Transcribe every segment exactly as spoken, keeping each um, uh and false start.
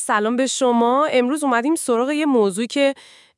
سلام به شما. امروز اومدیم سراغ یه موضوعی که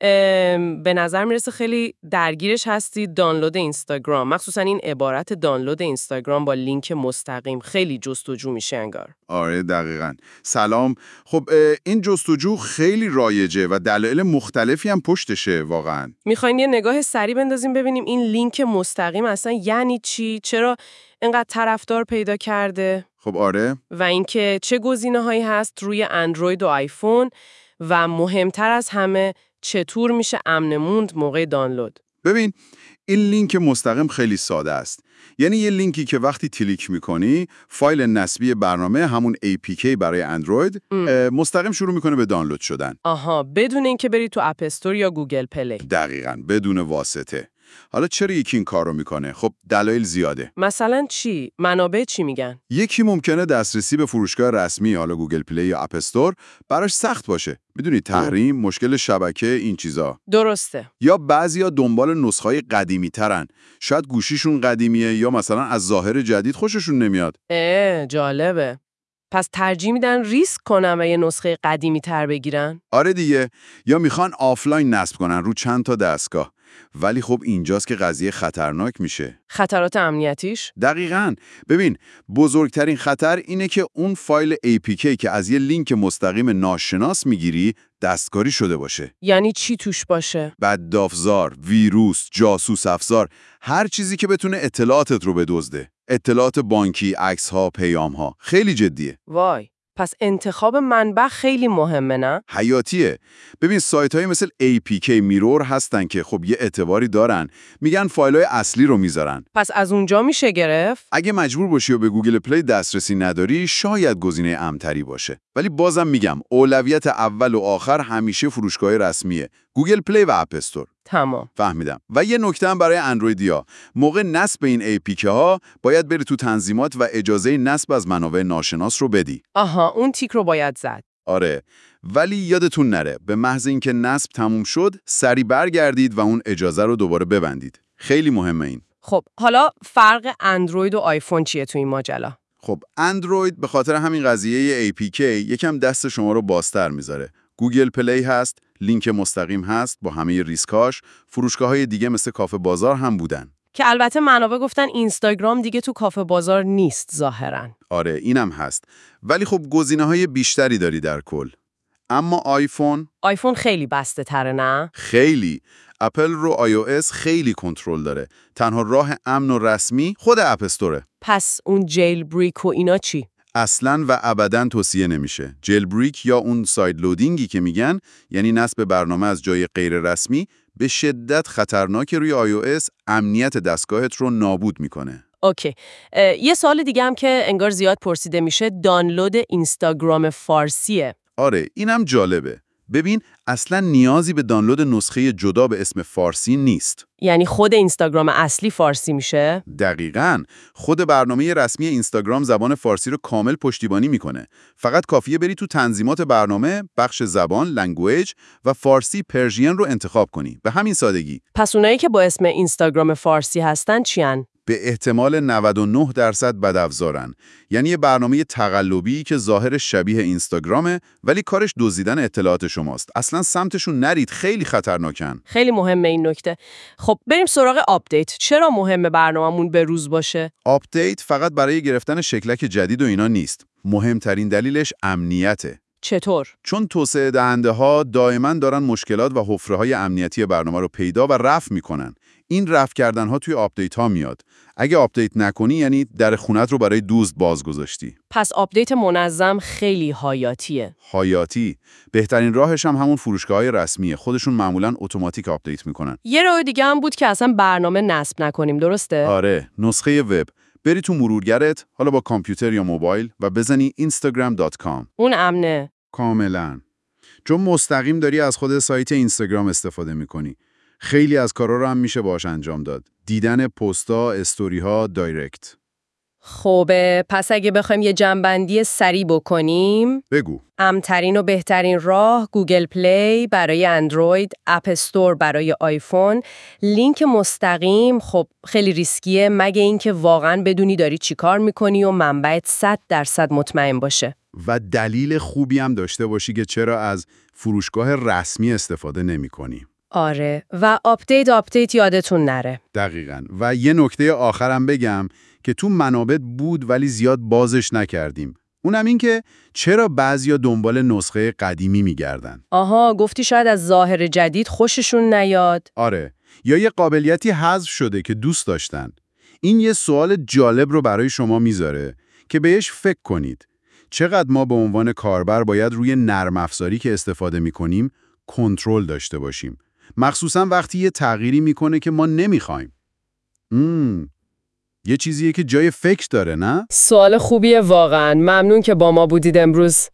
به نظر میرسه خیلی درگیرش هستید، دانلود اینستاگرام. مخصوصا این عبارت دانلود اینستاگرام با لینک مستقیم خیلی جستجو میشه انگار. آره دقیقاً. سلام. خب این جستجو خیلی رایجه و دلایل مختلفی هم پشتشه واقعاً. میخواین یه نگاه سریع بندازیم ببینیم این لینک مستقیم اصلا یعنی چی؟ چرا اینقدر طرفدار پیدا کرده؟ خب آره. و اینکه چه گزینه‌هایی هست روی اندروید و آیفون و مهمتر از همه چطور میشه امن موند موقع دانلود. ببین این لینک مستقیم خیلی ساده است. یعنی یه لینکی که وقتی کلیک میکنی فایل نصبی برنامه همون ای پی کی برای اندروید مستقیم شروع میکنه به دانلود شدن. آها، بدون اینکه بری تو اپ استور یا گوگل پلی. دقیقاً، بدون واسطه. حالا چرا یکی این کارو میکنه؟ خب دلایل زیاده. مثلا چی؟ منابع چی میگن؟ یکی ممکنه دسترسی به فروشگاه رسمی حالا گوگل پلی یا اپ استور براش سخت باشه. میدونی تحریم، مشکل شبکه، این چیزا. درسته. یا بعضیا دنبال نسخه‌های قدیمی ترن. شاید گوشیشون قدیمیه یا مثلا از ظاهر جدید خوششون نمیاد. اه جالبه. پس ترجیح میدن ریسک کنن و یه نسخه قدیمی تر بگیرن؟ آره دیگه. یا میخوان آفلاین نصب کنن رو چند تا دستگاه. ولی خب اینجاست که قضیه خطرناک میشه. خطرات امنیتیش؟ دقیقاً. ببین بزرگترین خطر اینه که اون فایل ای پی کی که از یه لینک مستقیم ناشناس میگیری دستکاری شده باشه. یعنی چی توش باشه؟ بدافزار، ویروس، جاسوس افزار، هر چیزی که بتونه اطلاعاتت رو بدزده. اطلاعات بانکی، عکس‌ها، پیام‌ها. خیلی جدیه. وای. پس انتخاب منبع خیلی مهمه نه؟ حیاتیه. ببین سایت‌های مثل ای پی کی میرور هستن که خب یه اعتباری دارن. میگن فایل‌های اصلی رو میذارن. پس از اونجا میشه گرفت؟ اگه مجبور باشی و به گوگل پلی دسترسی نداری شاید گزینه امن‌تری باشه. ولی بازم میگم اولویت اول و آخر همیشه فروشگاه رسمیه. گوگل پلی و اپ استور. تمام. فهمیدم. و یه نکته هم برای اندرویدیا. موقع نصب این ای پی کی ها باید بری تو تنظیمات و اجازه نصب از منابع ناشناس رو بدی. آها، اون تیک رو باید زد. آره. ولی یادتون نره به محض اینکه نصب تموم شد سری برگردید و اون اجازه رو دوباره ببندید. خیلی مهمه این. خب حالا فرق اندروید و آیفون چیه تو این ماجرا؟ خب اندروید به خاطر همین قضیه ای پی کی یکم دست شما رو بازتر میذاره. گوگل پلی هست، لینک مستقیم هست با همه ریسکاش، فروشگاه‌های دیگه مثل کافه بازار هم بودن. که البته منابع گفتن اینستاگرام دیگه تو کافه بازار نیست ظاهراً. آره اینم هست. ولی خب گزینه‌های بیشتری داری در کل. اما آیفون آیفون خیلی بسته تره نه؟ خیلی. اپل رو آی او اس خیلی کنترل داره. تنها راه امن و رسمی خود اپ استوره. پس اون جیل بریک و اینا چی؟ اصلاً و ابداً توصیه نمیشه. جیل بریک یا اون ساید لودینگی که میگن، یعنی نصب برنامه از جای غیر رسمی، به شدت خطرناک روی آی او اس امنیت دستگاهت رو نابود میکنه. اوکی. یه سوال دیگه هم که انگار زیاد پرسیده میشه دانلود اینستاگرام فارسیه. آره اینم جالبه. ببین اصلا نیازی به دانلود نسخه جدا به اسم فارسی نیست. یعنی خود اینستاگرام اصلی فارسی میشه؟ دقیقاً. خود برنامه رسمی اینستاگرام زبان فارسی رو کامل پشتیبانی میکنه. فقط کافیه بری تو تنظیمات برنامه، بخش زبان، لنگویج و فارسی پرژین رو انتخاب کنی. به همین سادگی. پس اونایی که با اسم اینستاگرام فارسی هستن چیان؟ به احتمال نود و نه درصد بدافزارن. یعنی یه برنامه تقلبی که ظاهرش شبیه اینستاگرامه ولی کارش دزدیدن اطلاعات شماست. اصلا سمتشون نرید، خیلی خطرناکن. خیلی مهمه این نکته. خب بریم سراغ آپدیت. چرا مهمه برنامه‌مون به روز باشه؟ آپدیت فقط برای گرفتن شکلک جدید و اینا نیست. مهمترین دلیلش امنیته. چطور؟ چون توسعه دهنده ها دائما دارن مشکلات و حفره‌های امنیتی برنامه رو پیدا و رفع میکنن. این رفع کردن ها توی آپدیت ها میاد. اگه آپدیت نکنی یعنی در خونت رو برای دزد باز گذاشتی. پس آپدیت منظم خیلی حیاتیه. حیاتی. بهترین راهش هم همون فروشگاه‌های رسمیه. خودشون معمولاً اتوماتیک آپدیت میکنن. یه راه دیگه هم بود که اصلا برنامه نصب نکنیم، درسته؟ آره، نسخه وب. بری تو مرورگرت، حالا با کامپیوتر یا موبایل و بزنی اینستاگرام دات کام. اون امنه. کاملاً. چون مستقیم داری از خود سایت اینستاگرام استفاده میکنی. خیلی از کارا رو هم میشه باهاش انجام داد. دیدن پست‌ها، استوری‌ها، دایرکت. خب پس اگه بخوایم یه جمع‌بندی سریع بکنیم، بگو. امترین و بهترین راه گوگل پلی برای اندروید، اپ استور برای آیفون، لینک مستقیم خب خیلی ریسکیه مگه اینکه واقعاً بدونی داری چی کار میکنی و منبعت صد درصد مطمئن باشه. و دلیل خوبی هم داشته باشی که چرا از فروشگاه رسمی استفاده نمی کنی. آره و آپدیت آپدیت یادتون نره. دقیقاً. و یه نکته آخرم بگم که تو منابع بود ولی زیاد بازش نکردیم. اونم این که چرا بعضیا دنبال نسخه قدیمی میگردن. آها گفتی شاید از ظاهر جدید خوششون نیاد. آره، یا یه قابلیتی حذف شده که دوست داشتن. این یه سوال جالب رو برای شما میذاره که بهش فکر کنید. چقدر ما به عنوان کاربر باید روی نرم افزاری که استفاده میکنیم کنترل داشته باشیم؟ مخصوصا وقتی یه تغییری میکنه که ما نمیخوایم. مم. یه چیزیه که جای فکر داره، نه؟ سوال خوبیه واقعاً. ممنون که با ما بودید امروز.